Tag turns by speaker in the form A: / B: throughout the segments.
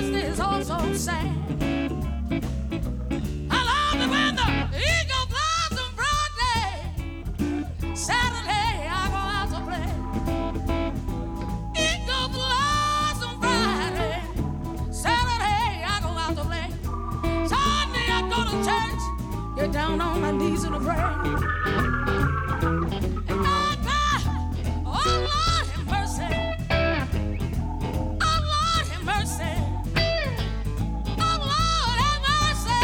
A: Thursday is also sad. I love it when the eagle flies on Friday. Saturday I go out to play. Eagle flies on Friday. Saturday I go out to play. Sunday I go to church. Get down on my knees and pray. And I cry, oh Lord have mercy. Oh Lord have mercy. Oh Lord have mercy.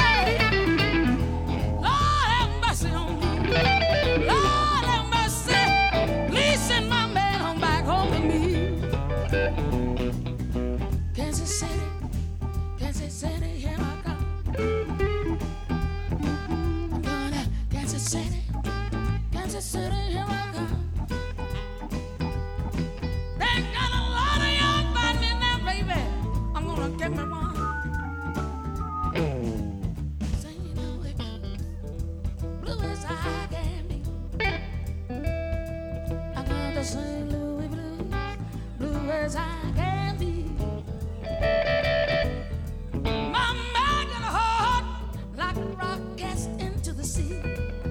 A: Lord have mercy on me. Lord have mercy. Please send my man home back home to me. Kansas City, Kansas City, here I come. I'm going to Kansas City, Kansas City, here I come. They got a lot of young fat men now, baby. I'm gonna get me one. Say you know it, blue as I can be. I'm gonna St. Louis blues, blue as I can be. My man got a heart like a rock cast into the sea.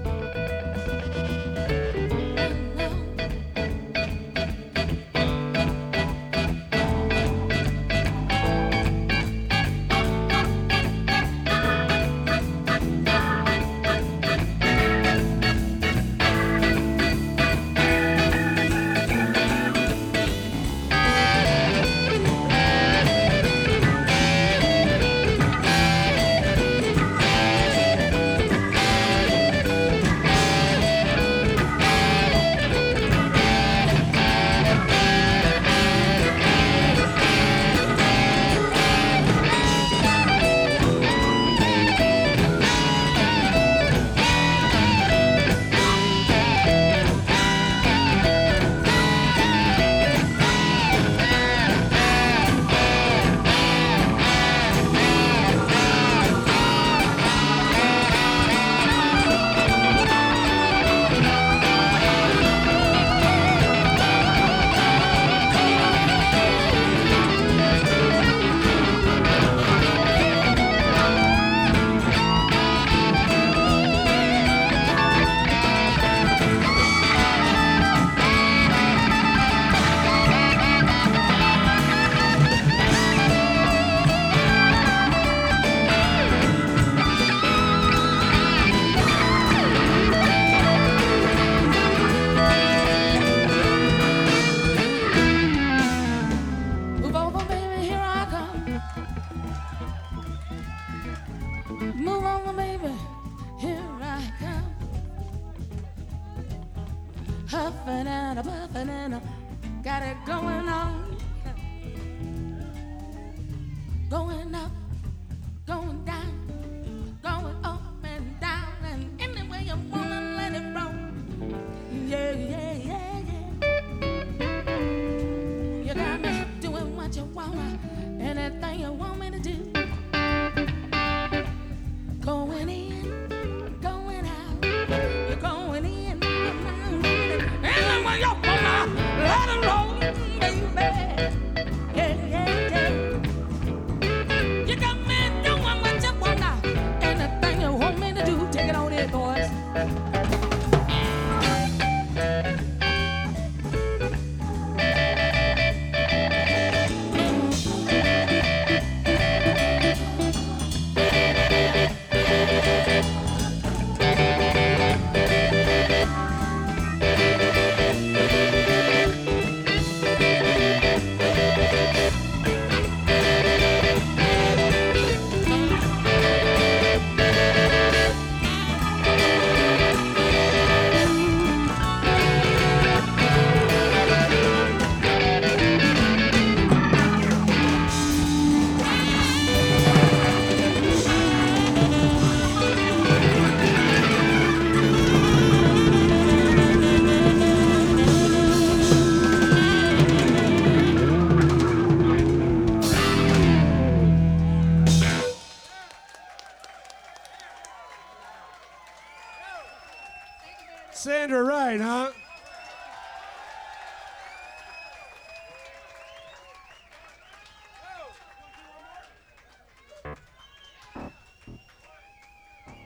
A: Move over, baby, here I come. Huffing and a puffing and a got it going on. Going up, going down, going up and down, and any way you wanna let it roll. Yeah, yeah, yeah, yeah. You got me doing what you wanna, anything you want me to do. Going in, going out, you're going in, and when you wanna let it roll, baby. Yeah, yeah, yeah. You got me doing what you wanna, anything you want me to do. Take it on in, boys.
B: Sandra Wright, huh?